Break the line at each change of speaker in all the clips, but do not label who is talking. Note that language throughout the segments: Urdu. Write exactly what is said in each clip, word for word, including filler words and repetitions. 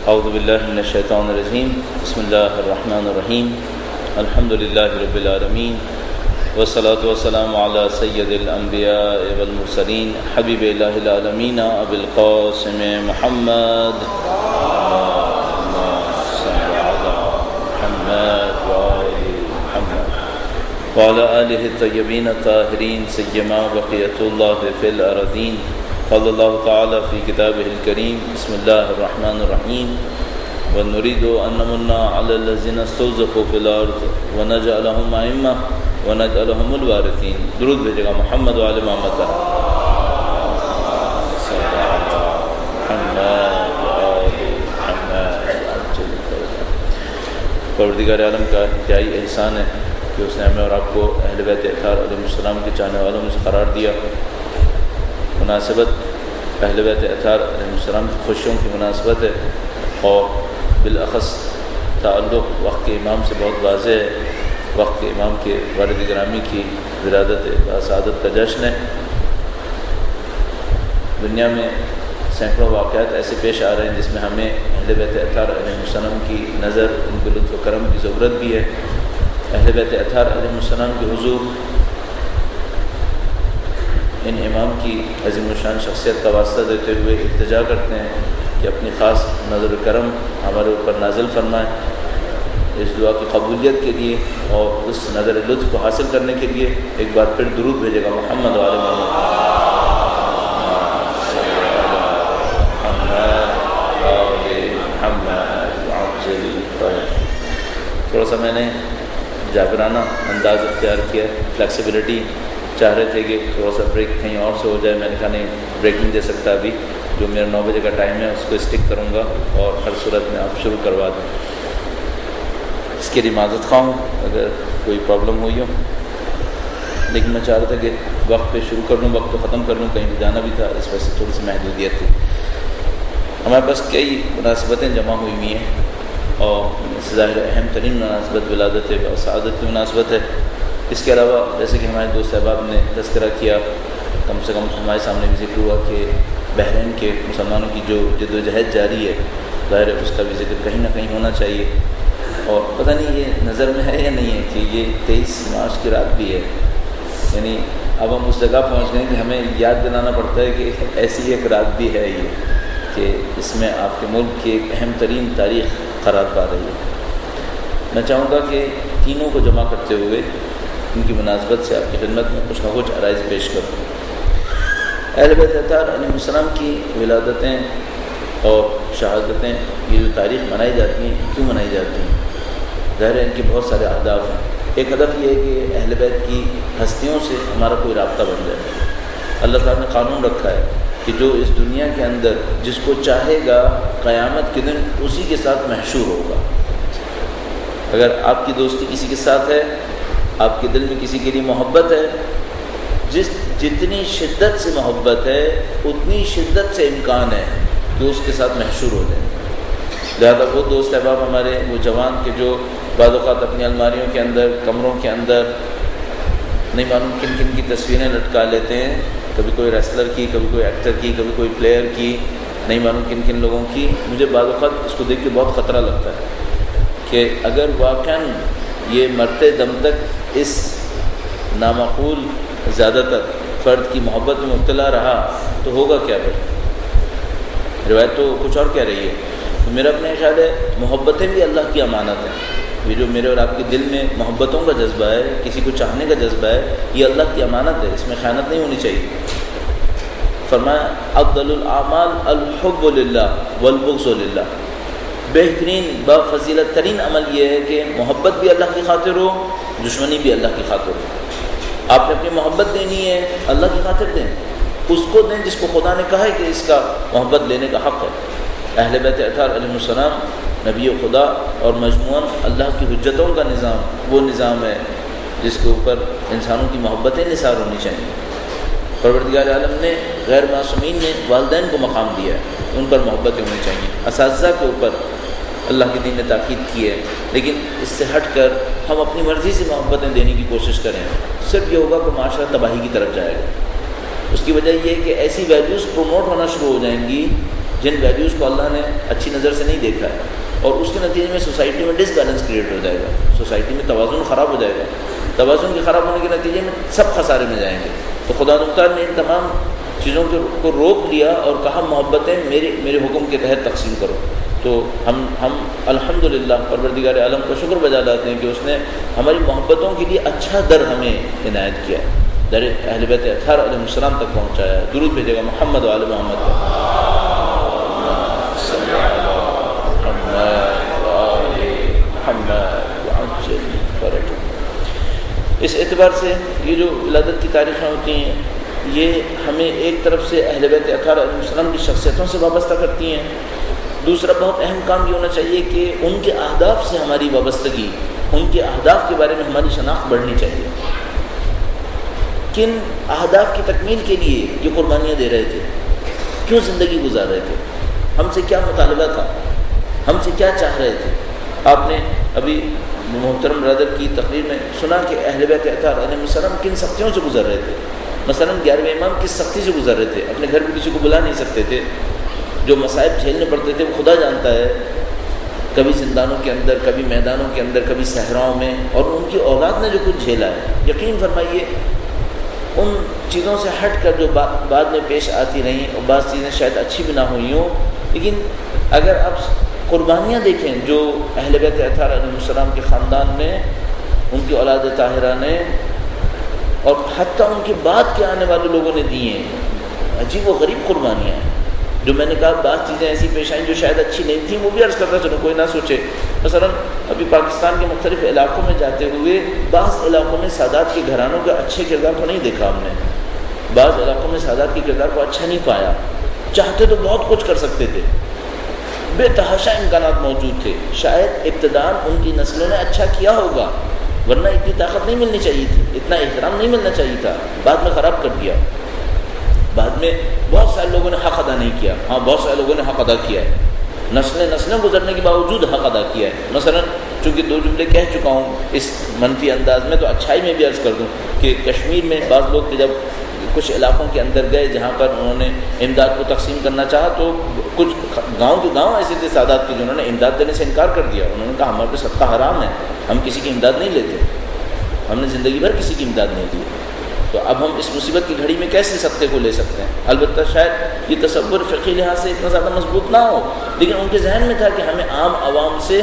اعوذ باللہ من الشیطان الرجیم بسم اللہ الرحمن الرحیم الحمد للہ رب العالمین والصلاة والسلام علی سید الانبیاء والمرسلین حبیب الہ العالمین ابی القاسم محمد وعلى آلہ الطیبین الطاہرین سیما بقیۃ اللہ فی الارضین قال اللہ تعالی فی کتابہ الکریم بسم اللہ الرحمن الرحیم ونريد أن نمن على الذين استضعفوا في الأرض ونجعلهم أئمة ونجعلهم الوارثين. درود بھیجے گا محمد وعلى محمد پروردگار عالم کا انتہائی احسان ہے کہ اس نے ہمیں اور آپ کو اہل بیت اطہار علیہ السلام کے چاہنے والوں میں سے قرار دیا. مناسبت اہل بیت اطہار علیہ السلام کی خوشیوں کی مناسبت ہے اور بالاخص تعلق وقت کے امام سے بہت واضح ہے. وقت کے امام کے والد گرامی کی ولادت سعادت کا جشن ہے. دنیا میں سینکڑوں واقعات ایسے پیش آ رہے ہیں جس میں ہمیں اہل بیت اطہار علیہ السلام کی نظر ان کے لطف و کرم کی ضرورت بھی ہے. اہل بیت اطہار علیہ السلام کے حضور ان امام کی عظیم الشان شخصیت کا واسطہ دیتے ہوئے التجا کرتے ہیں کہ اپنی خاص نظر کرم ہمارے اوپر نازل فرمائیں. اس دعا کی قبولیت کے لیے اور اس نظر لطف کو حاصل کرنے کے لیے ایک بار پھر درود بھیجے گا محمد وعلی محمد. تھوڑا سا میں نے جاگرانہ انداز اختیار کیا، فلیکسیبلٹی چاہ رہے تھے کہ تھوڑا سا بریک کہیں اور سے ہو جائے. میں نے کہا نہیں، بریک نہیں دے سکتا ابھی. جو میرا نو بجے کا ٹائم ہے اس کو اسٹک کروں گا اور ہر صورت میں آپ شروع کروا دیں. اس کے لیے معذرت خواہ ہوں اگر کوئی پرابلم ہوئی ہو، لیکن میں چاہ رہا تھا کہ وقت پہ شروع کر لوں، وقت پہ ختم کر لوں. کہیں بھی جانا بھی تھا، اس وجہ سے تھوڑی سی محدودیت تھی. ہمارے پاس کئی مناسبتیں جمع ہوئی ہوئی ہیں اور ظاہر اہم ترین مناسبت ولادت سعادت کی مناسبت ہے. اس کے علاوہ جیسے کہ ہمارے دوست احباب نے تذکرہ کیا، کم سے کم ہمارے سامنے بھی ذکر ہوا کہ بحرین کے مسلمانوں کی جو جد و جہد جاری ہے، ظاہر ہے اس کا بھی ذکر کہیں نہ کہیں ہونا چاہیے. اور پتہ نہیں یہ نظر میں ہے یا نہیں ہے کہ یہ تیئیس مارچ کی رات بھی ہے. یعنی اب ہم اس جگہ پہنچ گئے کہ ہمیں یاد دلانا پڑتا ہے کہ ایسی ایک رات بھی ہے یہ، کہ اس میں آپ کے ملک کی ایک اہم ترین تاریخ قرار پا رہی ہے. میں چاہوں گا کہ تینوں کو جمع کرتے ہوئے ان کی مناسبت سے آپ کی خدمت میں کچھ نہ کچھ عرائض پیش کروں. اہل بیت اطہار علیہ السلام کی ولادتیں اور شہادتیں، یہ جو تاریخ منائی جاتی ہیں، کیوں منائی جاتی ہیں؟ ظاہر ہے ان کے بہت سارے اہداف ہیں. ایک ہدف یہ ہے کہ اہل بیت کی ہستیوں سے ہمارا کوئی رابطہ بن جائے. اللہ تعالیٰ نے قانون رکھا ہے کہ جو اس دنیا کے اندر جس کو چاہے گا قیامت کے دن اسی کے ساتھ محشور ہوگا. اگر آپ کی دوستی کسی کے ساتھ ہے، آپ کے دل میں کسی کے لیے محبت ہے، جس جتنی شدت سے محبت ہے اتنی شدت سے امکان ہے کہ اس کے ساتھ محشور ہو جائے. لہذا وہ دوست احباب ہمارے، وہ جوان کے جو بعض اوقات اپنی الماریوں کے اندر، کمروں کے اندر نہیں معلوم کن کن کی تصویریں لٹکا لیتے ہیں، کبھی کوئی ریسلر کی، کبھی کوئی ایکٹر کی، کبھی کوئی پلیئر کی، نہیں معلوم کن کن لوگوں کی. مجھے بعض اوقات اس کو دیکھ کے بہت خطرہ لگتا ہے کہ اگر واقعاً یہ مرتے دم تک اس نامعقول زیادہ تر فرد کی محبت میں مبتلا رہا تو ہوگا کیا پھر؟ روایت تو کچھ اور کہہ رہی ہے. تو میرا اپنے خیال ہے محبتیں بھی اللہ کی امانت ہیں. یہ جو میرے اور آپ کے دل میں محبتوں کا جذبہ ہے، کسی کو چاہنے کا جذبہ ہے، یہ اللہ کی امانت ہے، اس میں خیانت نہیں ہونی چاہیے. فرمایا افضل الاعمال الحب للہ والبغض للہ. بہترین بفضیلت ترین عمل یہ ہے کہ محبت بھی اللہ کی خاطر ہو، دشمنی بھی اللہ کی خاطر ہو. آپ نے اپنی محبت دینی ہے، اللہ کی خاطر دیں، اس کو دیں جس کو خدا نے کہا ہے کہ اس کا محبت لینے کا حق ہے. اہل بیت اطہار علیہ السلام نبی خدا اور مجموعاً اللہ کی حجتوں کا نظام وہ نظام ہے جس کے اوپر انسانوں کی محبتیں نثار ہونی چاہیے. پروردگار عالم نے غیر معصومین نے والدین کو مقام دیا ہے، ان پر محبتیں ہونی چاہیے. اساتذہ کے اوپر اللہ کے دین نے تاکید کی ہے، لیکن اس سے ہٹ کر ہم اپنی مرضی سے محبتیں دینے کی کوشش کریں، صرف یہ ہوگا کہ معاشرہ تباہی کی طرف جائے گا. اس کی وجہ یہ ہے کہ ایسی ویلیوز پروموٹ ہونا شروع ہو جائیں گی جن ویلیوز کو اللہ نے اچھی نظر سے نہیں دیکھا ہے، اور اس کے نتیجے میں سوسائٹی میں ڈس بیلنس کریٹ ہو جائے گا، سوسائٹی میں توازن خراب ہو جائے گا، توازن کے خراب ہونے کے نتیجے میں سب خسارے میں جائیں گے۔ تو خدا تعالیٰ نے ان تمام چیزوں کو روک لیا اور کہا محبتیں میرے میرے حکم کے تحت تقسیم کرو۔ تو ہم ہم الحمدللہ پروردگار عالم کو شکر بجا لاتے ہیں کہ اس نے ہماری محبتوں کے لیے اچھا در ہمیں عنایت کیا ہے، در اہل بیت اطہار علیہ السلام تک پہنچایا ہے۔ درود بھیجے گا محمد و آل محمد پر۔ اس اعتبار سے یہ جو ولادت کی تاریخیں ہوتی ہیں یہ ہمیں ایک طرف سے اہل بیت اطہار علیہ السلام کی شخصیتوں سے وابستہ کرتی ہیں، دوسرا بہت اہم کام یہ ہونا چاہیے کہ ان کے اہداف سے ہماری وابستگی، ان کے اہداف کے بارے میں ہماری شناخت بڑھنی چاہیے۔ کن اہداف کی تکمیل کے لیے یہ قربانیاں دے رہے تھے، کیوں زندگی گزار رہے تھے، ہم سے کیا مطالبہ تھا، ہم سے کیا چاہ رہے تھے۔ آپ نے ابھی محترم برادر کی تقریر میں سنا کہ اہل بیت اطہار علیہ السلام کن سختیوں سے گزر رہے تھے۔ مثلا گیارہویں امام کس سختی سے گزر رہے تھے، اپنے گھر میں کسی کو بلا نہیں سکتے تھے، جو مصائب جھیلنے پڑتے تھے وہ خدا جانتا ہے، کبھی زندانوں کے اندر، کبھی میدانوں کے اندر، کبھی صحراؤں میں، اور ان کی اولاد نے جو کچھ جھیلا ہے، یقین فرمائیے ان چیزوں سے ہٹ کر جو بعد میں پیش آتی رہیں، اور بعض چیزیں شاید اچھی بھی نہ ہوئی ہوں، لیکن اگر آپ قربانیاں دیکھیں جو اہل بیت اطہار علیہ السلام کے خاندان نے، ان کی اولاد طاہرہ نے، اور حتیٰ ان کے بعد کے آنے والے لوگوں نے دی ہیں، عجیب و غریب قربانیاں ہیں۔ جو میں نے کہا بعض چیزیں ایسی پیش آئیں جو شاید اچھی نہیں تھیں، وہ بھی عرض کرتا چلو کوئی نہ سوچے۔ مثلا ابھی پاکستان کے مختلف علاقوں میں جاتے ہوئے بعض علاقوں میں سادات کے گھرانوں کے اچھے کردار کو نہیں دیکھا ہم نے، بعض علاقوں میں سادات کے کردار کو اچھا نہیں پایا، چاہتے تو بہت کچھ کر سکتے تھے، بے تحاشا امکانات موجود تھے، شاید ابتداءً ان کی نسلوں نے اچھا کیا ہوگا، ورنہ اتنی طاقت نہیں ملنی چاہیے تھی، اتنا احترام نہیں ملنا چاہیے تھا، بعد میں خراب کر دیا۔ بعد میں بہت سارے لوگوں نے حق ادا نہیں کیا، ہاں بہت سارے لوگوں نے حق ادا کیا ہے، نسلیں نسلیں گزرنے کے باوجود حق ادا کیا ہے۔ مثلا چونکہ دو جملے کہہ چکا ہوں اس منفی انداز میں، تو اچھائی میں بھی عرض کر دوں کہ کشمیر میں بعض لوگ جب کچھ علاقوں کے اندر گئے جہاں پر انہوں نے امداد کو تقسیم کرنا چاہا، تو کچھ گاؤں کے گاؤں ایسے تھے سادات کے جنہوں نے امداد دینے سے انکار کر دیا، انہوں نے کہا ہمارے پہ صدقہ حرام ہے، ہم کسی کی امداد نہیں لیتے، ہم نے زندگی بھر کسی کی امداد نہیں دی، تو اب ہم اس مصیبت کی گھڑی میں کیسے صدقے کو لے سکتے ہیں؟ البتہ شاید یہ تصور فقہی لحاظ سے اتنا زیادہ مضبوط نہ ہو، لیکن ان کے ذہن میں تھا کہ ہمیں عام عوام سے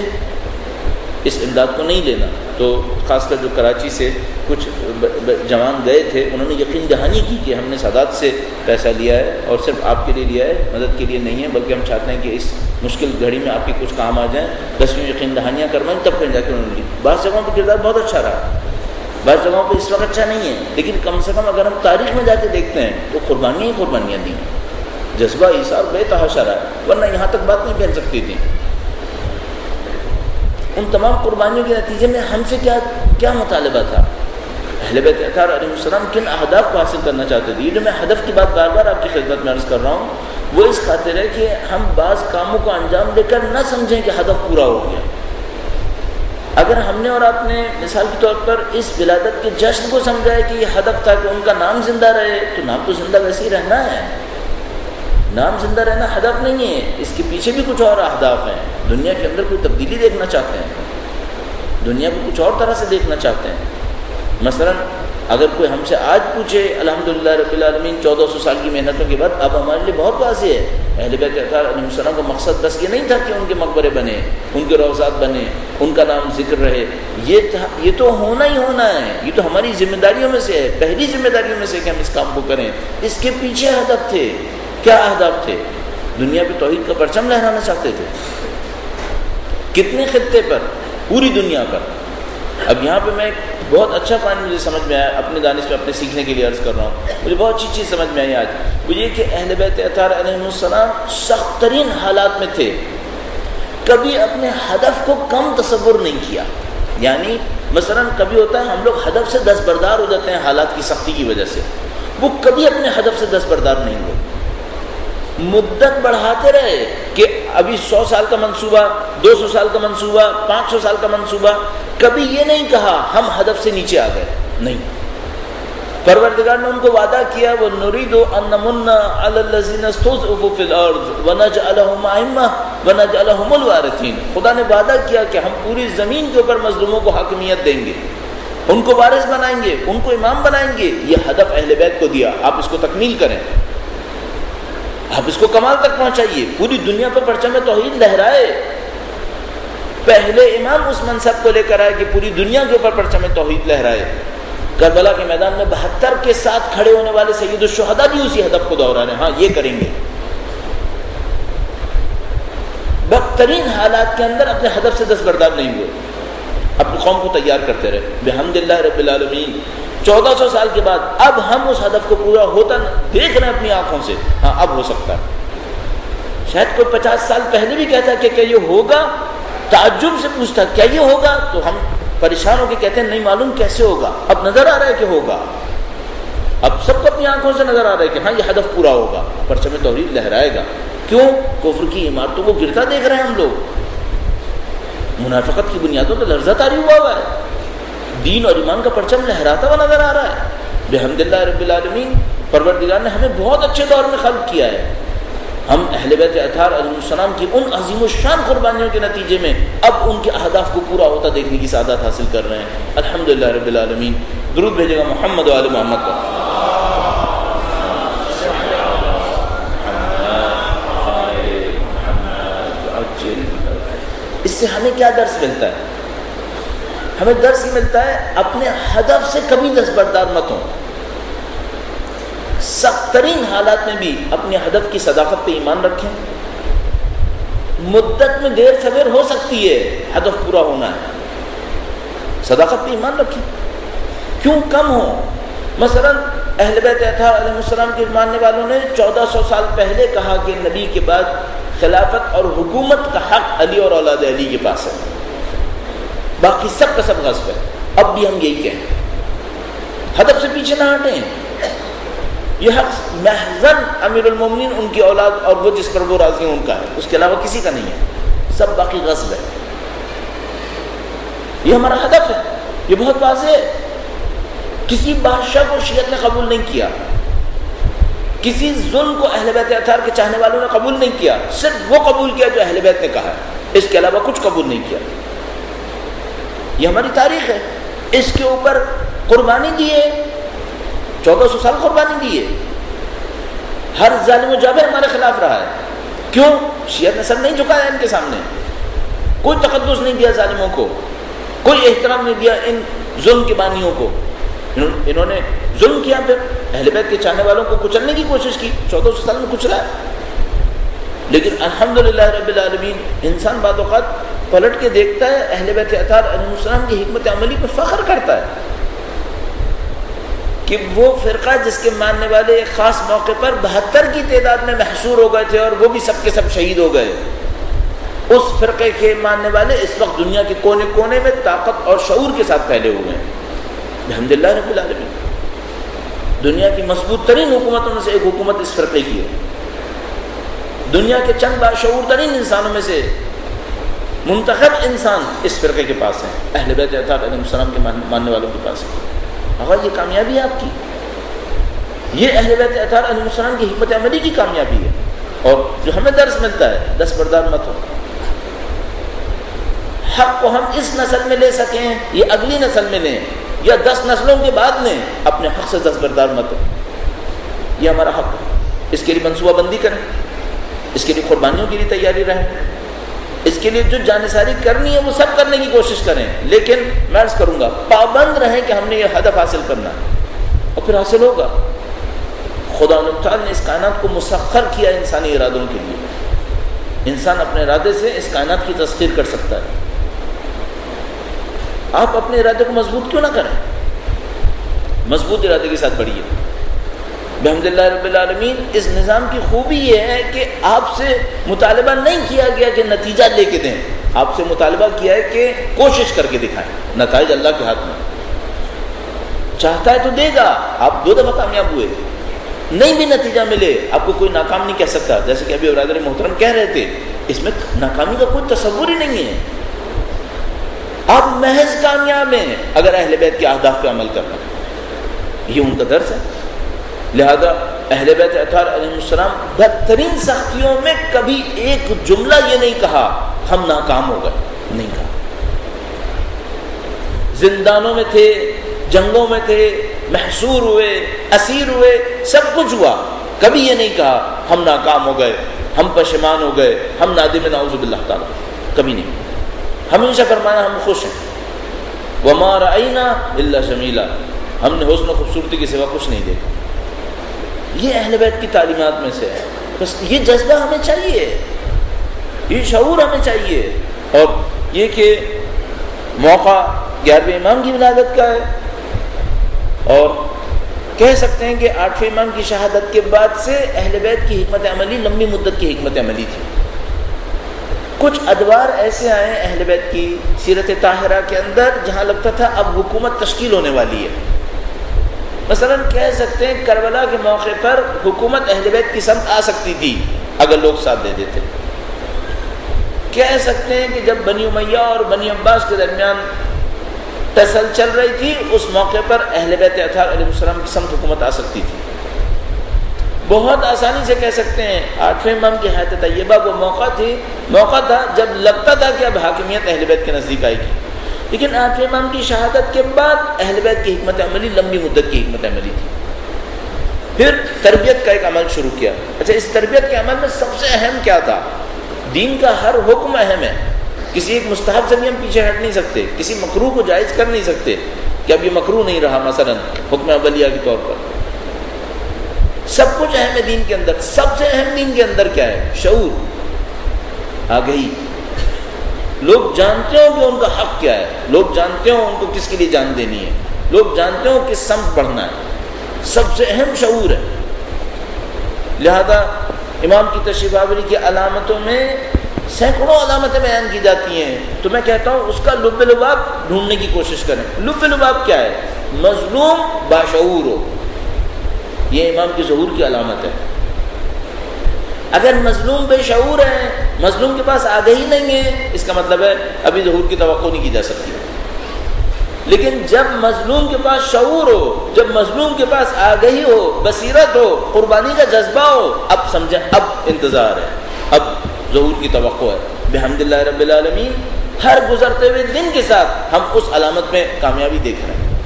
اس امداد کو نہیں لینا۔ تو خاص کر جو کراچی سے کچھ جوان گئے تھے انہوں نے یقین دہانی کی کہ ہم نے سادات سے پیسہ لیا ہے اور صرف آپ کے لیے لیا ہے، مدد کے لیے نہیں ہے، بلکہ ہم چاہتے ہیں کہ اس مشکل گھڑی میں آپ کے کچھ کام آ جائیں، دسویں یقین دہانیاں کروائیں، تب کہیں جا کے انہوں نے لی۔ بعض جگہوں پہ کردار بہت اچھا رہا، بعض جگہوں پہ اس وقت اچھا نہیں ہے، لیکن کم سے کم اگر ہم تاریخ میں جا کے دیکھتے ہیں تو قربانیاں ہی قربانیاں دیں، جذبہ ایثار بے تحاشا رہا ہے، ورنہ یہاں تک بات نہیں پھیل سکتی تھی۔ ان تمام قربانیوں کے نتیجے میں ہم سے کیا کیا مطالبہ تھا؟ اہل بیت اطہار علیہ السلام کن اہداف کو حاصل کرنا چاہتے تھے؟ یہ جو میں ہدف کی بات بار بار آپ کی خدمت میں عرض کر رہا ہوں، وہ اس خاطر ہے کہ ہم بعض کاموں کو انجام دے کر نہ سمجھیں کہ ہدف پورا ہو گیا۔ اگر ہم نے اور آپ نے مثال کے طور پر اس ولادت کے جشن کو سمجھا ہے کہ یہ ہدف تھا کہ ان کا نام زندہ رہے، تو نام تو زندہ ویسے ہی رہنا ہے، نام زندہ رہنا ہدف نہیں ہے، اس کے پیچھے بھی کچھ اور اہداف ہیں، دنیا کے اندر کوئی تبدیلی دیکھنا چاہتے ہیں، دنیا کو کچھ اور طرح سے دیکھنا چاہتے ہیں۔ مثلا اگر کوئی ہم سے آج پوچھے الحمدللہ رب العالمین چودہ سو سال کی محنتوں کے بعد، اب ہمارے لیے بہت واضح ہے اہل بیت اطہار علیہ السلام کا مقصد بس یہ نہیں تھا کہ ان کے مقبرے بنے، ان کے روضات بنے، ان کا نام ذکر رہے، یہ تھا یہ تو ہونا ہی ہونا ہے، یہ تو ہماری ذمہ داریوں میں سے ہے، پہلی ذمہ داریوں میں سے کہ ہم اس کام کو کریں۔ اس کے پیچھے ہدف تھے، کیا اہداف تھے؟ دنیا پہ توحید کا پرچم لہرانا چاہتے تھے، کتنے خطے پر، پوری دنیا پر۔ اب یہاں پہ میں بہت اچھا پوائنٹ مجھے سمجھ میں آیا، اپنے دانش میں اپنے سیکھنے کے لیے عرض کر رہا ہوں، مجھے بہت اچھی چیز سمجھ میں آئی آج، وہ یہ کہ اہل بیت اطہار علیہ السلام سخت ترین حالات میں تھے، کبھی اپنے ہدف کو کم تصور نہیں کیا۔ یعنی مثلا کبھی ہوتا ہے ہم لوگ ہدف سے دستبردار ہو جاتے ہیں حالات کی سختی کی وجہ سے، وہ کبھی اپنے ہدف سے دستبردار نہیں ہوئے، مدت بڑھاتے رہے کہ ابھی سو سال کا منصوبہ، دو سو سال کا منصوبہ، پانچ سو سال کا منصوبہ، کبھی یہ نہیں کہا ہم ہدف سے نیچے آ گئے، نہیں، پروردگار نے ان کو وعدہ کیا وَنُرِيدُ أَن نَّمُنَّ عَلَى الَّذِينَ اسْتُضْعِفُوا فِي الْأَرْضِ وَنَجْعَلَهُمْ أَئِمَّةً وَنَجْعَلَهُمُ الْوَارِثِينَ. خدا نے وعدہ کیا کہ ہم پوری زمین کے اوپر مظلوموں کو حاکمیت دیں گے، ان کو وارث بنائیں گے، ان کو امام بنائیں گے. یہ ہدف اہل بیت کو دیا، آپ اس کو تکمیل کریں، آپ اس کو کمال تک پہنچائیے، پوری دنیا پر پرچم توحید لہرائے. پہلے امام اس منصب کو لے کر آئے کہ پوری دنیا کے اوپر پرچم توحید لہرائے. کربلا کے میدان میں بہتر کے ساتھ کھڑے ہونے والے سید الشہداء بھی اسی ہدف کو دوہرا رہے ہیں. ہاں یہ کریں گے. بدترین حالات کے اندر اپنے ہدف سے دستبردار نہیں ہوئے، اپنی قوم کو تیار کرتے رہے. بحمدللہ رب العالمین چودہ سو سال کے بعد اب ہم اس ہدف کو پورا ہوتا دیکھ رہے ہیں اپنی آنکھوں سے. ہاں اب ہو سکتا ہے. شاید کوئی پچاس سال پہلے بھی کہتا کہ کیا یہ ہوگا، تعجب سے پوچھتا کیا یہ ہوگا، تو ہم پریشان ہو کے کہتے ہیں نہیں معلوم کیسے ہوگا. اب نظر آ رہا ہے کہ ہوگا. اب سب کو اپنی آنکھوں سے نظر آ رہا ہے کہ ہاں یہ ہدف پورا ہوگا، پرچم توحید لہرائے گا. کیوں؟ کفر کی عمارتوں کو گرتا دیکھ رہے ہیں ہم لوگ، منافقت کی بنیادوں پر لرزہ طاری ہوا ہوا ہے، دین اور ایمان کا پرچم لہراتا ہوا نظر آ رہا ہے. بحمدللہ رب العالمین پروردگار نے ہمیں بہت اچھے دور میں خلق کیا ہے. ہم اہل بیت اطہار علیہ السلام کی ان عظیم الشان قربانیوں کے نتیجے میں اب ان کے اہداف کو پورا ہوتا دیکھنے کی سعادت حاصل کر رہے ہیں. الحمدللہ رب العالمین. درود بھیجے گا محمد و آل محمد پر. اس سے ہمیں کیا درس ملتا ہے؟ ہمیں درس یہ ملتا ہے اپنے ہدف سے کبھی دستبردار مت ہوں. سخت ترین حالات میں بھی اپنے ہدف کی صداقت پہ ایمان رکھیں. مدت میں دیر سویر ہو سکتی ہے، ہدف پورا ہونا ہے، صداقت پہ ایمان رکھیں. کیوں کم ہو؟ مثلا اہل بیت اطہار علیہ السلام کے ماننے والوں نے چودہ سو سال پہلے کہا کہ نبی کے بعد خلافت اور حکومت کا حق علی اور اولاد علی کے پاس ہے، باقی سب کا سب غصب ہے. اب بھی ہم یہی کہیں، ہدف سے پیچھے نہ ہٹیں. یہ حق محضاً امیر المومنین ان کی اولاد اور وہ جس پر وہ راضی ہیں ان کا ہے، اس کے علاوہ کسی کا نہیں ہے، سب باقی غصب ہے. یہ ہمارا ہدف ہے، یہ بہت واضح ہے. کسی بادشاہ کو شیعت نے قبول نہیں کیا، کسی ظلم کو اہل بیت اطہار کے چاہنے والوں نے قبول نہیں کیا، صرف وہ قبول کیا جو اہل بیت نے کہا ہے، اس کے علاوہ کچھ قبول نہیں کیا. یہ ہماری تاریخ ہے. اس کے اوپر قربانی دیے، چودہ سو سال قربانی دیے. ہر ظالم و جابر ہمارے خلاف رہا ہے. کیوں؟ شیعت نے سر نہیں جھکایا ان کے سامنے، کوئی تقدس نہیں دیا ظالموں کو، کوئی احترام نہیں دیا ان ظلم کے بانیوں کو. انہوں نے ظلم کیا، پھر اہل بیت کے چاہنے والوں کو کچلنے کی کوشش کی. چودہ سو سال میں کچلا ہے. لیکن الحمدللہ رب العالمین انسان بعض اوقات پلٹ کے دیکھتا ہے، اہل بیت اطہار علیہ السلام کی حکمت عملی پہ فخر کرتا ہے کہ وہ فرقہ جس کے ماننے والے ایک خاص موقع پر بہتر کی تعداد میں محصور ہو گئے تھے اور وہ بھی سب کے سب شہید ہو گئے، اس فرقے کے ماننے والے اس وقت دنیا کے کونے کونے میں طاقت اور شعور کے ساتھ پھیلے ہوئے ہیں. الحمدللہ رب العالمین. دنیا کی مضبوط ترین حکومتوں میں سے ایک حکومت اس فرقے کی ہے. دنیا کے چند باشعور ترین انسانوں میں سے منتخب انسان اس فرقے کے پاس ہیں، اہل بیت اطہار علیہ السلام کے ماننے والوں کے پاس ہے. اگر یہ کامیابی ہے آپ کی، یہ اہل بیت اطہار علیہ السلام کی حکمت عملی کی کامیابی ہے. اور جو ہمیں درس ملتا ہے، دستبردار مت ہو. حق کو ہم اس نسل میں لے سکیں، یہ اگلی نسل میں لیں یا دس نسلوں کے بعد لیں، اپنے حق سے دستبردار مت ہو. یہ ہمارا حق ہے، اس کے لیے منصوبہ بندی کریں، اس کے لیے قربانیوں کے لیے تیاری رہیں، اس کے لیے جو جانساری کرنی ہے وہ سب کرنے کی کوشش کریں. لیکن میں عرض کروں گا پابند رہیں کہ ہم نے یہ ہدف حاصل کرنا ہے، اور پھر حاصل ہوگا. خدا تعالیٰ نے اس کائنات کو مسخر کیا انسانی ارادوں کے لیے. انسان اپنے ارادے سے اس کائنات کی تسخیر کر سکتا ہے. آپ اپنے ارادے کو مضبوط کیوں نہ کریں؟ مضبوط ارادے کے ساتھ بڑھیے. بحمدللہ رب العالمین اس نظام کی خوبی یہ ہے کہ آپ سے مطالبہ نہیں کیا گیا کہ نتیجہ لے کے دیں، آپ سے مطالبہ کیا ہے کہ کوشش کر کے دکھائیں. نتائج اللہ کے ہاتھ میں، چاہتا ہے تو دے گا. آپ دو دفعہ کامیاب ہوئے، نہیں بھی نتیجہ ملے آپ کو کوئی ناکام نہیں کہہ سکتا. جیسے کہ ابھی برادر محترم کہہ رہے تھے، اس میں ناکامی کا کوئی تصور ہی نہیں ہے. آپ محض کامیاب ہیں اگر اہل بیت کے اہداف پہ عمل کرنا. یہ ان کا درس ہے. لہذا اہل بیت اطہار علیہ السلام بدترین سختیوں میں کبھی ایک جملہ یہ نہیں کہا ہم ناکام ہو گئے, نہیں کہا. زندانوں میں تھے, جنگوں میں تھے, محصور ہوئے, اسیر ہوئے, سب کچھ ہوا, کبھی یہ نہیں کہا ہم ناکام ہو گئے, ہم پشیمان ہو گئے, ہم نادم نعوذ باللہ تعالیٰ, کبھی نہیں. ہمیشہ فرمایا ہم خوش ہیں. وما رأینا الا جمیلا, ہم نے حسن و خوبصورتی کے سوا کچھ نہیں دیکھا. یہ اہل بیت کی تعلیمات میں سے ہے. بس یہ جذبہ ہمیں چاہیے, یہ شعور ہمیں چاہیے. اور یہ کہ موقع گیارہویں امام کی ولادت کا ہے, اور کہہ سکتے ہیں کہ آٹھویں امام کی شہادت کے بعد سے اہل بیت کی حکمت عملی لمبی مدت کی حکمت عملی تھی. کچھ ادوار ایسے آئے ہیں اہل بیت کی سیرت طاہرہ کے اندر جہاں لگتا تھا اب حکومت تشکیل ہونے والی ہے. مثلا کہہ سکتے ہیں کربلا کے موقع پر حکومت اہل بیت کی سمت آ سکتی تھی اگر لوگ ساتھ دے دیتے. کہہ سکتے ہیں کہ جب بنی امیہ اور بنی عباس کے درمیان ٹسل چل رہی تھی اس موقع پر اہل بیت اطہار علیہ السلام کی سمت حکومت آ سکتی تھی. بہت آسانی سے کہہ سکتے ہیں آٹھویں امام کی حیات طیبہ وہ موقع تھی موقع تھا جب لگتا تھا کہ اب حاکمیت اہل بیت کے نزدیک آئے گی. لیکن آٹھویں امام کی شہادت کے بعد اہل بیت کی حکمت عملی لمبی مدت کی حکمت عملی تھی. پھر تربیت کا ایک عمل شروع کیا. اچھا, اس تربیت کے عمل میں سب سے اہم کیا تھا؟ دین کا ہر حکم اہم ہے. کسی ایک مستحب سے بھی ہم پیچھے ہٹ نہیں سکتے, کسی مکروہ کو جائز کر نہیں سکتے کہ اب یہ مکروہ نہیں رہا مثلا حکم اولیہ کے طور پر. سب کچھ اہم ہے دین کے اندر. سب سے اہم دین کے اندر کیا ہے؟ شعور, آگہی. لوگ جانتے ہوں کہ ان کا حق کیا ہے, لوگ جانتے ہوں ان کو کس کے لیے جان دینی ہے, لوگ جانتے ہوں کس سمت بڑھنا ہے. سب سے اہم شعور ہے. لہذا امام کی تشریف آوری کی علامتوں میں سینکڑوں علامتیں بیان کی جاتی ہیں. تو میں کہتا ہوں اس کا لب لباب ڈھونڈنے کی کوشش کریں. لب لباب کیا ہے؟ مظلوم باشعور ہو, یہ امام کی ظہور کی علامت ہے. اگر مظلوم بے شعور ہے, مظلوم کے پاس آگہی نہیں ہے, اس کا مطلب ہے ابھی ظہور کی توقع نہیں کی جا سکتی. لیکن جب مظلوم کے پاس شعور ہو, جب مظلوم کے پاس آگہی ہو, بصیرت ہو, قربانی کا جذبہ ہو, اب سمجھیں اب انتظار ہے, اب ظہور کی توقع ہے. بحمدللہ رب العالمین ہر گزرتے ہوئے دن کے ساتھ ہم اس علامت میں کامیابی دیکھ رہے ہیں.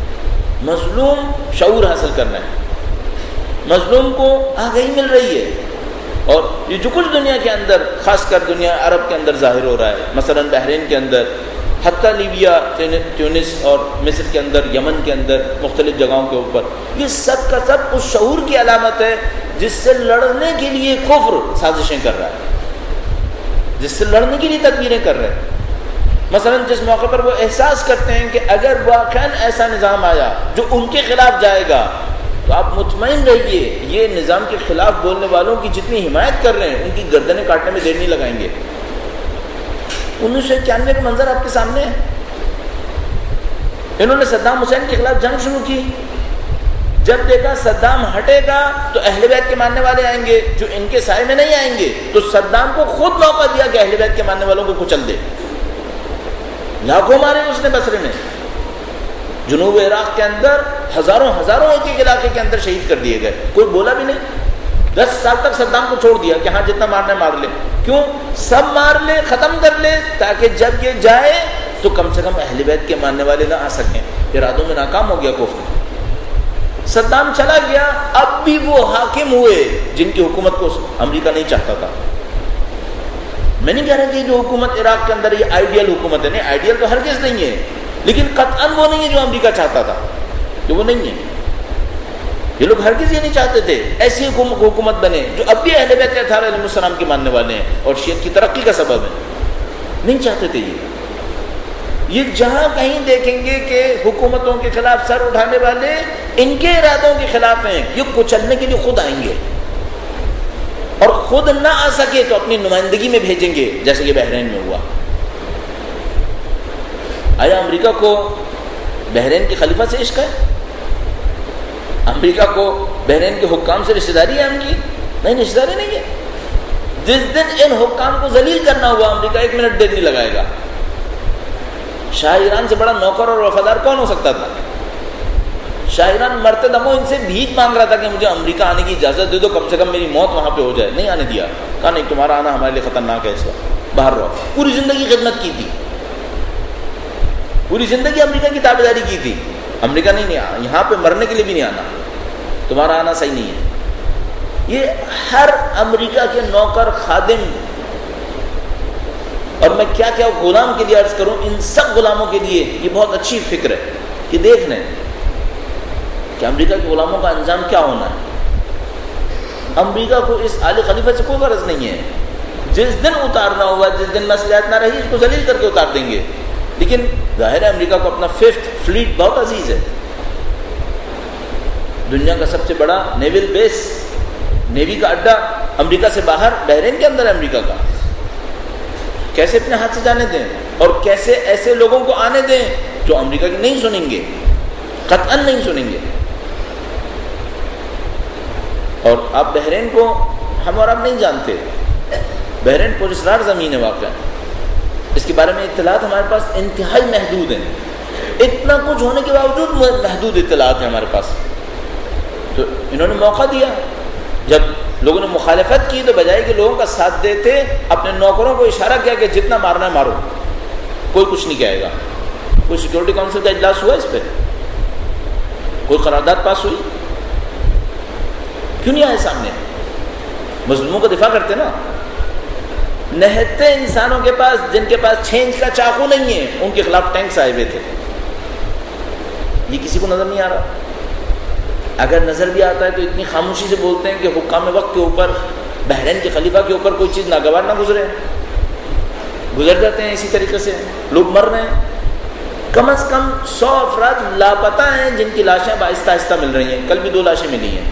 مظلوم شعور حاصل کرنا ہے, مظلوم کو آگہی مل رہی ہے. اور یہ جو کچھ دنیا کے اندر, خاص کر دنیا عرب کے اندر ظاہر ہو رہا ہے, مثلا بحرین کے اندر, حتیٰ لیبیا, تیونس اور مصر کے اندر, یمن کے اندر, مختلف جگہوں کے اوپر, یہ سب کا سب اس شعور کی علامت ہے جس سے لڑنے کے لیے کفر سازشیں کر رہا ہے, جس سے لڑنے کے لیے تدبیریں کر رہے ہیں. مثلا جس موقع پر وہ احساس کرتے ہیں کہ اگر واقعاً ایسا نظام آیا جو ان کے خلاف جائے گا تو آپ مطمئن رہیے یہ نظام کے خلاف بولنے والوں کی جتنی حمایت کر رہے ہیں ان کی گردنیں کاٹنے میں دیر نہیں لگائیں گے. انیس سو اکیانوے کا منظر آپ کے سامنے ہے. انہوں نے صدام حسین کے خلاف جنگ شروع کی. جب دیکھا صدام ہٹے گا تو اہل بیت کے ماننے والے آئیں گے جو ان کے سائے میں نہیں آئیں گے, تو صدام کو خود موقع دیا کہ اہل بیت کے ماننے والوں کو کچل دے. لاکھوں مارے اس نے بصرے میں. جنوب عراق کے اندر ہزاروں ہزاروں ایک ایک علاقے کے اندر شہید کر دیے گئے, کوئی بولا بھی نہیں. دس سال تک صدام کو چھوڑ دیا کہ ہاں جتنا مارنا ہے مار لے. کیوں؟ سب مار لے, ختم کر لے, تاکہ جب یہ جائے تو کم سے کم اہل بیت کے ماننے والے نہ آ سکیں. ارادوں میں ناکام ہو گیا کفر. صدام چلا گیا, اب بھی وہ حاکم ہوئے جن کی حکومت کو امریکہ نہیں چاہتا تھا. میں نہیں کہہ رہا کہ جو حکومت عراق کے اندر یہ آئیڈیل حکومت ہے, نہیں, آئیڈیل تو ہرگز نہیں ہے, لیکن قطعاً وہ نہیں ہے جو امریکہ چاہتا تھا, کہ وہ نہیں ہے. یہ لوگ ہرگز یہ نہیں چاہتے تھے ایسی حکومت بنے جو اب بھی اہل بیت اطہار علیہ السلام کے ماننے والے ہیں اور شیعت کی ترقی کا سبب ہے. نہیں چاہتے تھے یہ. یہ جہاں کہیں دیکھیں گے کہ حکومتوں کے خلاف سر اٹھانے والے ان کے ارادوں کے خلاف ہیں, یہ کچلنے کے لیے خود آئیں گے, اور خود نہ آ سکے تو اپنی نمائندگی میں بھیجیں گے, جیسے کہ بحرین میں ہوا. آیا امریکہ کو بحرین کے خلیفہ سے عشق ہے؟ امریکہ کو بحرین کے حکام سے رشتہ داری ہے ان کی؟ نہیں, رشتہ داری نہیں ہے. جس دن ان حکام کو ذلیل کرنا ہوا امریکہ ایک منٹ دیر نہیں لگائے گا. شاہ ایران سے بڑا نوکر اور وفادار کون ہو سکتا تھا؟ شاعران مرتے دم ان سے بھیک مانگ رہا تھا کہ مجھے امریکہ آنے کی اجازت دے دو، کم سے کم میری موت وہاں پہ ہو جائے. نہیں آنے دیا. کہا نہیں، تمہارا آنا ہمارے لیے خطرناک ہے، اس وقت باہر رہو. پوری زندگی خدمت کی تھی، پوری زندگی امریکہ کی تابعداری کی تھی. امریکہ نہیں نہیں یہاں پہ مرنے کے لیے بھی نہیں آنا، تمہارا آنا صحیح نہیں ہے. یہ ہر امریکہ کے نوکر خادم، اور میں کیا کیا غلام کے لیے عرض کروں، ان سب غلاموں کے لیے یہ بہت اچھی فکر ہے کہ دیکھ لیں کہ امریکہ کے غلاموں کا انجام کیا ہونا ہے. امریکہ کو اس آل خلیفہ سے کوئی غرض نہیں ہے. جس دن اتارنا ہوا، جس دن مصلحت نہ رہی، اس کو ذلیل کر کے اتار دیں گے. لیکن ظاہر ہے امریکہ کو اپنا ففتھ فلیٹ بہت عزیز ہے. دنیا کا سب سے بڑا نیول بیس، نیوی کا اڈا امریکہ سے باہر بحرین کے اندر ہے امریکہ کا. کیسے اپنے ہاتھ سے جانے دیں، اور کیسے ایسے لوگوں کو آنے دیں جو امریکہ کی نہیں سنیں گے، قطعاً نہیں سنیں گے. اور آپ بحرین کو ہم اور آپ نہیں جانتے. بحرین پراسرار زمین ہے واقعہ، اس کے بارے میں اطلاعات ہمارے پاس انتہائی محدود ہیں. اتنا کچھ ہونے کے باوجود محدود اطلاعات ہیں ہمارے پاس. تو انہوں نے موقع دیا، جب لوگوں نے مخالفت کی تو بجائے کہ لوگوں کا ساتھ دیتے، اپنے نوکروں کو اشارہ کیا کہ جتنا مارنا ہے مارو، کوئی کچھ نہیں کہے گا. کوئی سیکورٹی کونسل کا اجلاس ہوا اس پہ؟ کوئی قرارداد پاس ہوئی؟ کیوں نہیں آئے سامنے؟ مظلوموں کا دفاع کرتے نا. نہتے انسانوں کے پاس، جن کے پاس چھ انچ کا چاقو نہیں ہے، ان کے خلاف ٹینکس آئے ہوئے تھے. یہ کسی کو نظر نہیں آ رہا. اگر نظر بھی آتا ہے تو اتنی خاموشی سے بولتے ہیں کہ حکام وقت کے اوپر، بحرین کے خلیفہ کے اوپر کوئی چیز ناگوار نہ گزرے. گزر جاتے ہیں اسی طریقے سے، لوگ مر رہے ہیں. کم از کم سو افراد لاپتہ ہیں جن کی لاشیں آہستہ آہستہ مل رہی ہیں. کل بھی دو لاشیں ملی ہیں.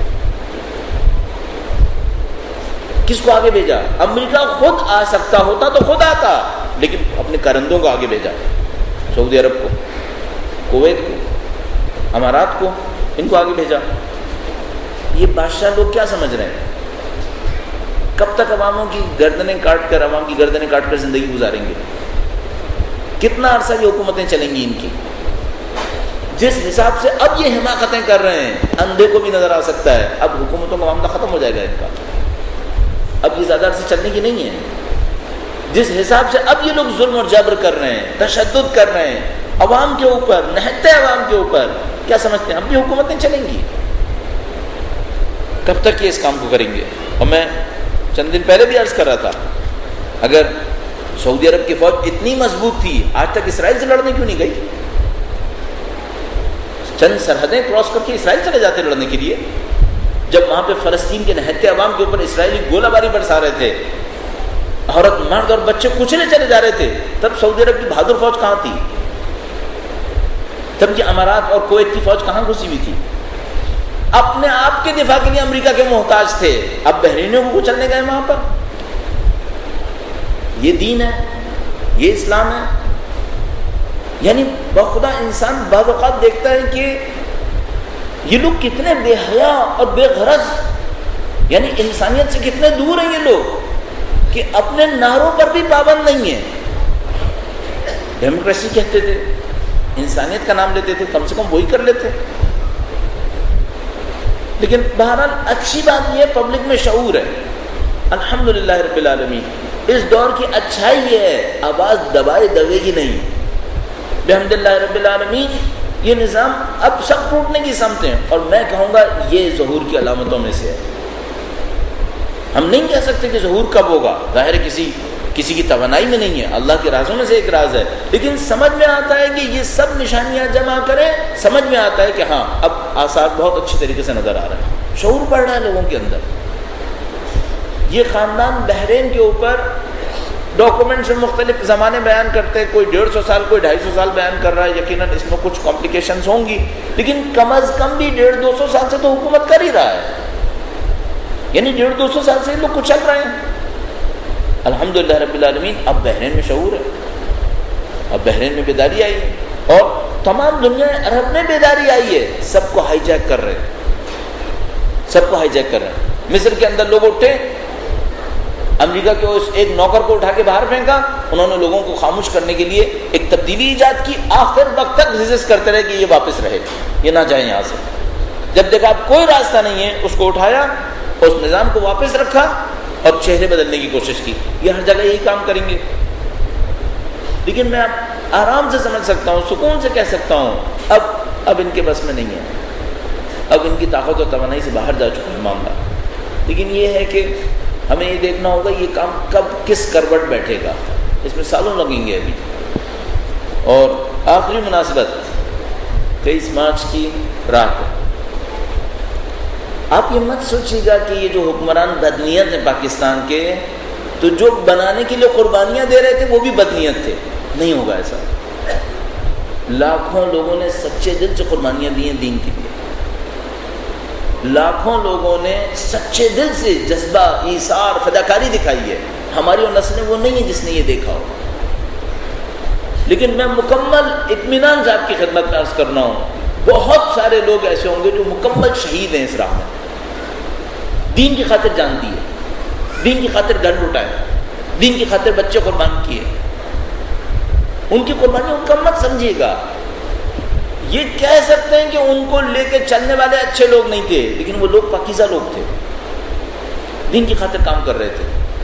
کس کو آگے بھیجا؟ امریکہ خود آ سکتا ہوتا تو خود آتا، لیکن اپنے کرندوں کو آگے بھیجا. سعودی عرب کو، کویت کو، امارات کو، ان کو آگے بھیجا. یہ بادشاہ لوگ کیا سمجھ رہے ہیں؟ کب تک عواموں کی گردنیں کاٹ کر، عوام کی گردنیں کاٹ کر زندگی گزاریں گے؟ کتنا عرصہ یہ حکومتیں چلیں گی ان کی؟ جس حساب سے اب یہ حماقتیں کر رہے ہیں، اندھے کو بھی نظر آ سکتا ہے اب حکومتوں کا معاملہ ختم ہو جائے گا ان کا. اب یہ زیادہ عرصے چلنے کی نہیں ہے. جس حساب سے اب یہ لوگ ظلم اور جبر کر رہے ہیں، تشدد کر رہے ہیں عوام کے اوپر، نہتے عوام کے اوپر، کیا سمجھتے ہیں اب بھی حکومتیں چلیں گی؟ کب تک یہ اس کام کو کریں گے؟ اور میں چند دن پہلے بھی عرض کر رہا تھا، اگر سعودی عرب کی فوج اتنی مضبوط تھی، آج تک اسرائیل سے لڑنے کیوں نہیں گئی؟ چند سرحدیں کراس کر کے اسرائیل چلے جاتے لڑنے کے لیے. جب وہاں پہ فلسطین کے نہتے عوام کے اوپر اسرائیلی گولہ باری برسا رہے تھے، عورت مرد اور بچے کچلے چلے جا رہے تھے، تب سعودی عرب کی بہادر فوج کہاں تھی؟ تب یہ امارات اور کویت کی فوج کہاں گھسی ہوئی تھی؟ اپنے آپ کے دفاع کے لیے امریکہ کے محتاج تھے. اب بحرینیوں کو کچلنے گئے وہاں پر. یہ دین ہے، یہ اسلام ہے. یعنی بخدا انسان بعض اوقات دیکھتا ہے کہ یہ لوگ کتنے بے حیا اور بے غرض، یعنی انسانیت سے کتنے دور ہیں یہ لوگ کہ اپنے نعروں پر بھی پابند نہیں ہیں. ڈیموکریسی کہتے تھے، انسانیت کا نام لیتے تھے، کم سے کم وہی کر لیتے. لیکن بہرحال اچھی بات یہ پبلک میں شعور ہے. الحمدللہ رب العالمین. اس دور کی اچھائی یہ ہے، آواز دبائے دبے گی نہیں. بحمدللہ رب العالمین یہ نظام اب سب ٹوٹنے کی سمت ہیں، اور میں کہوں گا یہ ظہور کی علامتوں میں سے ہے. ہم نہیں کہہ سکتے کہ ظہور کب ہوگا، ظاہر ہے کسی کسی کی توانائی میں نہیں ہے، اللہ کے رازوں میں سے ایک راز ہے. لیکن سمجھ میں آتا ہے کہ یہ سب نشانیاں جمع کریں، سمجھ میں آتا ہے کہ ہاں اب آثار بہت اچھی طریقے سے نظر آ رہے ہیں. شعور بڑھ رہا ہے لوگوں کے اندر. یہ خاندان بحرین کے اوپر ڈاکومنٹس میں مختلف زمانے بیان کرتے ہیں، کوئی ڈیڑھ سو سال، کوئی ڈھائی سو سال بیان کر رہا ہے. یقیناً اس میں کچھ کمپلیکیشنز ہوں گی، لیکن کم از کم بھی ڈیڑھ دو سو سال سے تو حکومت کر ہی رہا ہے. یعنی ڈیڑھ دو سو سال سے لوگ کچھ چل رہے ہیں. الحمدللہ رب العالمین. اب بحرین میں شعور ہے، اب بحرین میں بیداری آئی ہے، اور تمام دنیا عرب میں بیداری آئی ہے. سب کو ہائی جیک کر رہے ہیں، سب کو ہائی جیک کر رہے ہیں. مصر کے اندر لوگ اٹھے، امریکہ کے اس ایک نوکر کو اٹھا کے باہر پھینکا، انہوں نے لوگوں کو خاموش کرنے کے لیے ایک تبدیلی ایجاد کی، آخر وقت تک ریزسٹ کرتے رہے کہ یہ واپس رہے، یہ نہ جائے یہاں سے۔ جب دیکھا اب کوئی راستہ نہیں ہے، اس کو اٹھایا، اس نظام کو واپس رکھا اور چہرے بدلنے کی کوشش کی۔ یہ ہر جگہ یہی کام کریں گے، لیکن میں اب آرام سے سمجھ سکتا ہوں، سکون سے کہہ سکتا ہوں اب اب ان کے بس میں نہیں ہے، اب ان کی طاقت اور توانائی سے باہر جا چکا ہے معاملہ۔ لیکن یہ ہے کہ ہمیں یہ دیکھنا ہوگا یہ کام کب کس کروٹ بیٹھے گا، اس میں سالوں لگیں گے ابھی۔ اور آخری مناسبت تیئیس مارچ کی رات، آپ یہ مت سوچیے گا کہ یہ جو حکمران بدنیت ہیں پاکستان کے، تو جو بنانے کے لیے قربانیاں دے رہے تھے وہ بھی بدنیت تھے، نہیں ہوگا ایسا۔ لاکھوں لوگوں نے سچے دل سے قربانیاں دی ہیں دین کے لیے، لاکھوں لوگوں نے سچے دل سے جذبہ ایثار فداکاری دکھائی ہے۔ ہماری اور نسل وہ نہیں ہے جس نے یہ دیکھا ہو، لیکن میں مکمل اطمینان سے آپ کی خدمت میں عرض کرنا ہوں، بہت سارے لوگ ایسے ہوں گے جو مکمل شہید ہیں اس راہ میں، دین کی خاطر جان دی ہے، دین کی خاطر گھر لٹائے، دین کی خاطر بچے قربان کیے۔ ان کی قربانی ان کا مت سمجھیے گا، یہ کہہ سکتے ہیں کہ ان کو لے کے چلنے والے اچھے لوگ نہیں تھے، لیکن وہ لوگ پاکیزہ لوگ تھے، دین کی خاطر کام کر رہے تھے۔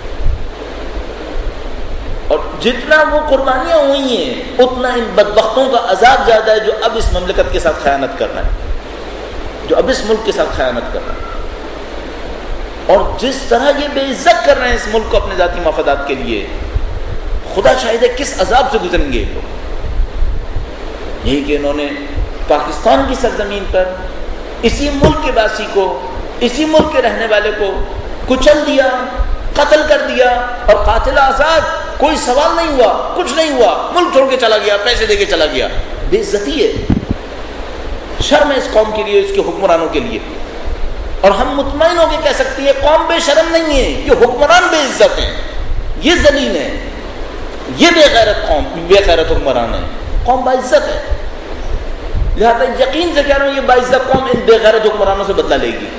اور جتنا وہ قربانیاں ہوئی ہیں اتنا ان بدبختوں کا عذاب زیادہ ہے جو اب اس مملکت کے ساتھ خیانت کر رہے ہیں، جو اب اس ملک کے ساتھ خیانت کر رہے ہیں، اور جس طرح یہ بے عزت کر رہے ہیں اس ملک کو اپنے ذاتی مفادات کے لیے، خدا شاہد ہے کس عذاب سے گزریں گے یہ لوگ۔ یہی کہ انہوں نے پاکستان کی سرزمین پر اسی ملک کے باسی کو، اسی ملک کے رہنے والے کو کچل دیا، قتل کر دیا، اور قاتل آزاد، کوئی سوال نہیں ہوا، کچھ نہیں ہوا، ملک چھوڑ کے چلا گیا، پیسے دے کے چلا گیا۔ بے عزتی ہے، شرم ہے اس قوم کے لیے، اس کے حکمرانوں کے لیے۔ اور ہم مطمئن ہو کے کہہ سکتے ہیں قوم بے شرم نہیں ہے، یہ حکمران بے عزت ہیں، یہ ذلیل ہیں، یہ بے غیرت قوم، بے غیرت حکمران ہیں۔ قوم باعزت ہے، لہذا یقین سے کہہ رہا ہوں یہ باعزت قوم ان بے غیرت حکمرانوں سے بدلہ لے گی،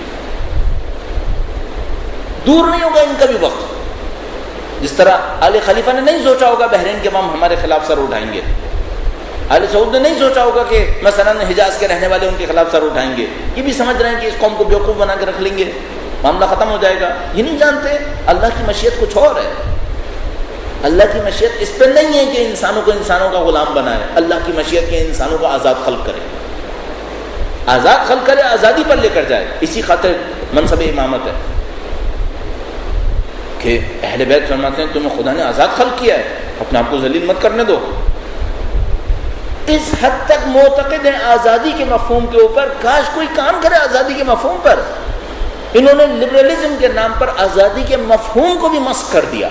دور نہیں ہوگا ان کا بھی وقت۔ جس طرح آل خلیفہ نے نہیں سوچا ہوگا بحرین کے امام ہمارے خلاف سر اٹھائیں گے، آل سعود نے نہیں سوچا ہوگا کہ مثلا حجاز کے رہنے والے ان کے خلاف سر اٹھائیں گے، یہ بھی سمجھ رہے ہیں کہ اس قوم کو بیوقوف بنا کے رکھ لیں گے، معاملہ ختم ہو جائے گا۔ یہ نہیں جانتے اللہ کی مشیت کچھ اور ہے، اللہ کی مشیت اس پہ نہیں ہے کہ انسانوں کو انسانوں کا غلام بنائے، اللہ کی مشیت کے انسانوں کو آزاد خلق کرے، آزاد خلق کرے، آزادی پر لے کر جائے۔ اسی خاطر منصب امامت ہے کہ اہل بیت فرماتے ہیں تمہیں خدا نے آزاد خلق کیا ہے، اپنے آپ کو ذلیل مت کرنے دو۔ اس حد تک معتقد ہیں آزادی کے مفہوم کے اوپر، کاش کوئی کام کرے آزادی کے مفہوم پر۔ انہوں نے لبرلزم کے نام پر آزادی کے مفہوم کو بھی مسخ کر دیا،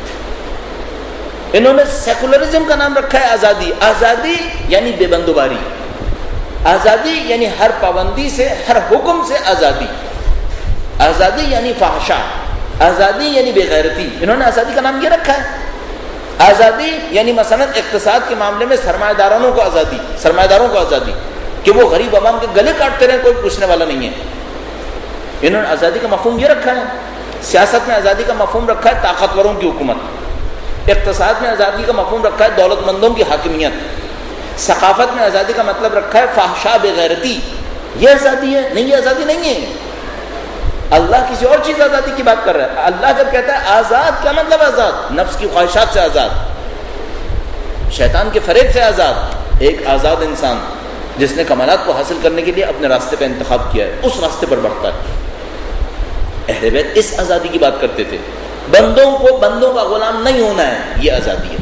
انہوں نے سیکولرزم کا نام رکھا ہے آزادی۔ آزادی یعنی بے بندوباری، آزادی یعنی ہر پابندی سے، ہر حکم سے آزادی، آزادی یعنی فحشا، آزادی یعنی بے غیرتی، انہوں نے آزادی کا نام یہ رکھا ہے۔ آزادی یعنی مثلا اقتصاد کے معاملے میں سرمایہ دارانوں کو آزادی، سرمایہ داروں کو آزادی کہ وہ غریب عوام کے گلے کاٹتے رہیں، کوئی پوچھنے والا نہیں ہے۔ انہوں نے آزادی کا مفہوم یہ رکھا ہے۔ سیاست میں آزادی کا مفہوم رکھا ہے طاقتوروں کی حکومت، اقتصاد میں آزادی کا مفہوم رکھا ہے دولت مندوں کی حاکمیت، ثقافت میں آزادی کا مطلب رکھا ہے فحشا بے غیرتی۔ یہ آزادی ہے؟ نہیں، یہ آزادی نہیں ہے۔ اللہ کسی اور چیز آزادی کی بات کر رہا ہے۔ اللہ جب کہتا ہے آزاد، کیا مطلب آزاد؟ نفس کی خواہشات سے آزاد، شیطان کے فریب سے آزاد، ایک آزاد انسان جس نے کمالات کو حاصل کرنے کے لیے اپنے راستے پہ انتخاب کیا ہے، اس راستے پر بڑھتا ہے۔ اہل بیت اس آزادی کی بات کرتے تھے، بندوں کو بندوں کا غلام نہیں ہونا ہے، یہ آزادی ہے۔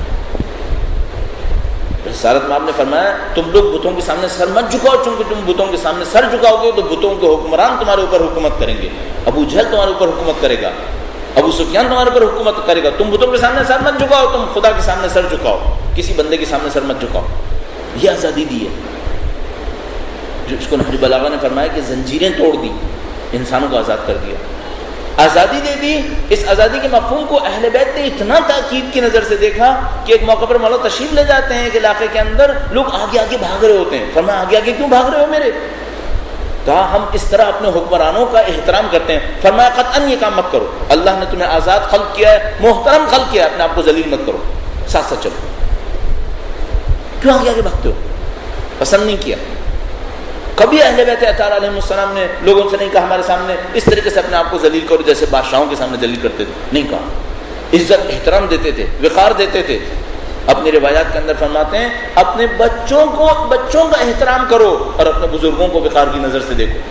رسالت میں آپ نے فرمایا تم لوگ بتوں کے سامنے سر مت جھکاؤ، چونکہ تم بتوں کے سامنے سر جھکاؤ گے تو بتوں کے حکمران تمہارے اوپر حکومت کریں گے، ابو جہل تمہارے اوپر حکومت کرے گا، ابو سفیان تمہارے اوپر حکومت کرے گا۔ تم بتوں کے سامنے سر مت جھکاؤ، تم خدا کے سامنے سر جھکاؤ، کسی بندے کے سامنے سر مت جھکاؤ۔ یہ آزادی دی ہے، جو اس کو نہج بلاغہ نے فرمایا کہ زنجیریں توڑ دی، انسانوں کو آزاد کر دیا، آزادی دے دی۔ اس آزادی کے مفہوم کو اہل بیت نے اتنا تاکید کی نظر سے دیکھا کہ ایک موقع پر مولا تشریف لے جاتے ہیں ایک علاقے کے اندر، لوگ آگے آگے بھاگ رہے ہوتے ہیں، فرمایا آگے آگے کیوں بھاگ رہے ہو میرے؟ کہا ہم اس طرح اپنے حکمرانوں کا احترام کرتے ہیں. فرمایا قطعاً یہ کام مت کرو, اللہ نے تمہیں آزاد خلق کیا ہے, محترم خلق کیا ہے, اپنے آپ کو ذلیل مت کرو, ساتھ ساتھ چلو. کیوں آگے آگے بھاگتے ہو؟ پسند نہیں کیا. کبھی اہل بیت اطہار علیہ السلام نے لوگوں سے نہیں کہا ہمارے سامنے اس طریقے سے اپنے آپ کو ذلیل کرو جیسے بادشاہوں کے سامنے ذلیل کرتے تھے, نہیں کہا. عزت احترام دیتے تھے, وقار دیتے تھے. اپنی روایات کے اندر فرماتے ہیں اپنے بچوں کو بچوں کا احترام کرو اور اپنے بزرگوں کو وقار کی نظر سے دیکھو.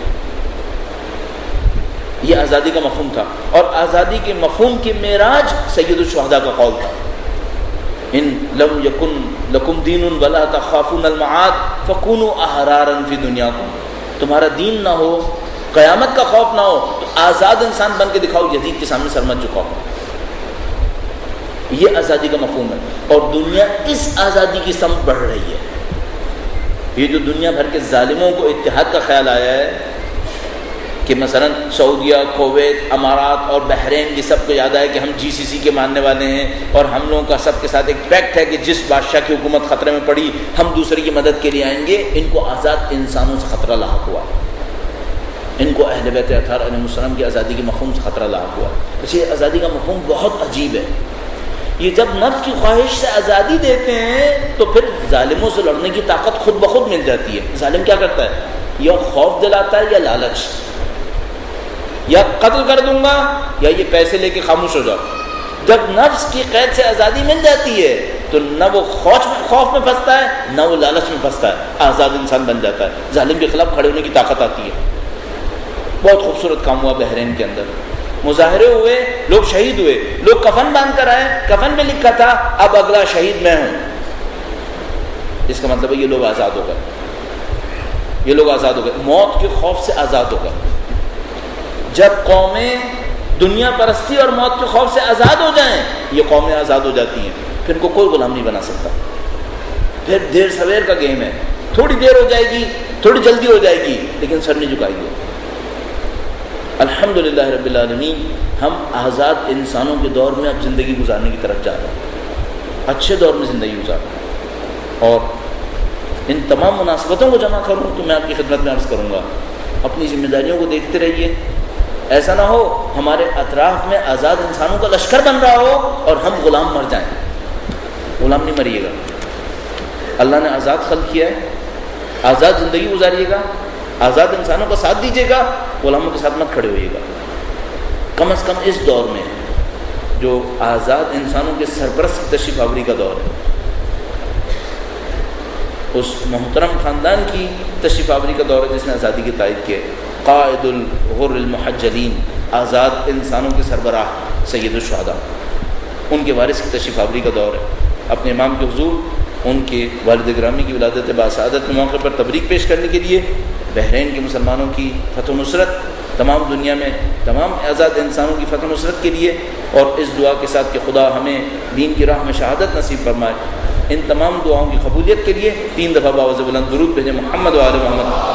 یہ آزادی کا مفہوم تھا, اور آزادی کے مفہوم کی معراج سید الشہداء کا قول تھا. ان لم یکن لکم دین ولا تخافون المعاد فکونوا احرارا فی دنیاکم. تمہارا دین نہ ہو, قیامت کا خوف نہ ہو, تو آزاد انسان بن کے دکھاؤ, یزید کے سامنے سر مت جھکاؤ. یہ آزادی کا مفہوم ہے, اور دنیا اس آزادی کی سمت بڑھ رہی ہے. یہ جو دنیا بھر کے ظالموں کو اتحاد کا خیال آیا ہے کہ مثلا سعودیہ, کویت, امارات اور بحرین, یہ سب کو یاد آیا کہ ہم جی سی سی کے ماننے والے ہیں, اور ہم لوگوں کا سب کے ساتھ ایک پیکٹ ہے کہ جس بادشاہ کی حکومت خطرے میں پڑی ہم دوسرے کی مدد کے لیے آئیں گے. ان کو آزاد انسانوں سے خطرہ لاحق ہوا, ان کو اہل بیت اطہار علیہ السلام کی آزادی کے مفہوم سے خطرہ لاحق ہوا. اس لیے آزادی کا مفہوم بہت عجیب ہے. یہ جب نفس کی خواہش سے آزادی دیتے ہیں تو پھر ظالموں سے لڑنے کی طاقت خود بخود مل جاتی ہے. ظالم کیا کرتا ہے؟ یا خوف دلاتا ہے یا لالچ, یا قتل کر دوں گا یا یہ پیسے لے کے خاموش ہو جاؤ. جب نفس کی قید سے آزادی مل جاتی ہے تو نہ وہ خوف میں خوف میں پھنستا ہے نہ وہ لالچ میں پھنستا ہے, آزاد انسان بن جاتا ہے. ظالم کے خلاف کھڑے ہونے کی طاقت آتی ہے. بہت خوبصورت کام ہوا بحرین کے اندر, مظاہرے ہوئے, لوگ شہید ہوئے, لوگ کفن باندھ کر آئے, کفن میں لکھا تھا اب اگلا شہید میں ہوں. اس کا مطلب ہے یہ لوگ آزاد ہو گئے, یہ لوگ آزاد ہو گئے, موت کے خوف سے آزاد ہو گئے. جب قومیں دنیا پرستی اور موت کے خوف سے آزاد ہو جائیں, یہ قومیں آزاد ہو جاتی ہیں. پھر ان کو کوئی غلام نہیں بنا سکتا. پھر دیر سویر کا گیم ہے, تھوڑی دیر ہو جائے گی, تھوڑی جلدی ہو جائے گی, لیکن سر نہیں جھکائے گی. الحمدللہ رب العالمین, ہم آزاد انسانوں کے دور میں اب زندگی گزارنے کی طرف جا رہے ہیں, اچھے دور میں زندگی گزار رہے ہیں. اور ان تمام مناسبتوں کو جمع کروں تو میں آپ کی خدمت میں عرض کروں گا, اپنی ذمہ داریوں کو دیکھتے رہیے. ایسا نہ ہو ہمارے اطراف میں آزاد انسانوں کا لشکر بن رہا ہو اور ہم غلام مر جائیں. غلام نہیں مریے گا. اللہ نے آزاد خلق کیا ہے, آزاد زندگی گزاریے گا, آزاد انسانوں کا ساتھ دیجیے گا, غلاموں کے ساتھ مت کھڑے ہوئیے گا. کم از کم اس دور میں جو آزاد انسانوں کے سرپرست کی تشریف آوری کا دور ہے, اس محترم خاندان کی تشریف آوری کا دور ہے جس نے آزادی کی تائید کی ہے. قائد الغر المحجلین, آزاد انسانوں کے سربراہ سید الشہداء, ان کے وارث کی تشریف آوری کا دور ہے. اپنے امام کے حضور ان کے والد گرامی کی ولادت باسعادت کے موقع پر تبریک پیش کرنے کے لیے بحرین کے مسلمانوں کی فتح و نصرت, تمام دنیا میں تمام آزاد انسانوں کی فتح و نصرت کے لیے, اور اس دعا کے ساتھ کہ خدا ہمیں دین کی راہ میں شہادت نصیب فرمائے, ان تمام دعاؤں کی قبولیت کے لیے تین دفعہ باوز بلند درود بھیجیں. محمد و آل محمد.